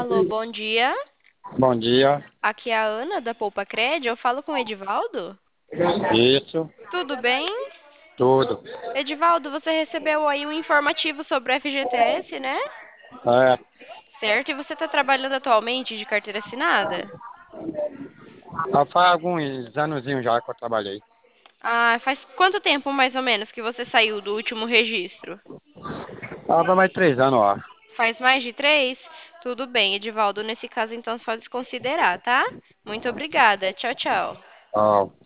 Alô, bom dia. Bom dia. Aqui é a Ana da Poupa Cred. Eu falo com o Edivaldo? Isso, Tudo bem? tudo. Edivaldo, você recebeu aí um informativo sobre o FGTS, né? É, Certo? E você está trabalhando atualmente de carteira assinada? faz alguns anozinhos já que eu trabalhei. Ah, faz quanto tempo mais ou menos que você saiu do último registro? Vai mais 3 anos, eu acho. Faz mais de 3? Tudo bem, Edivaldo. Nesse caso, então, só desconsiderar, tá? Muito obrigada. Tchau, tchau. Ó,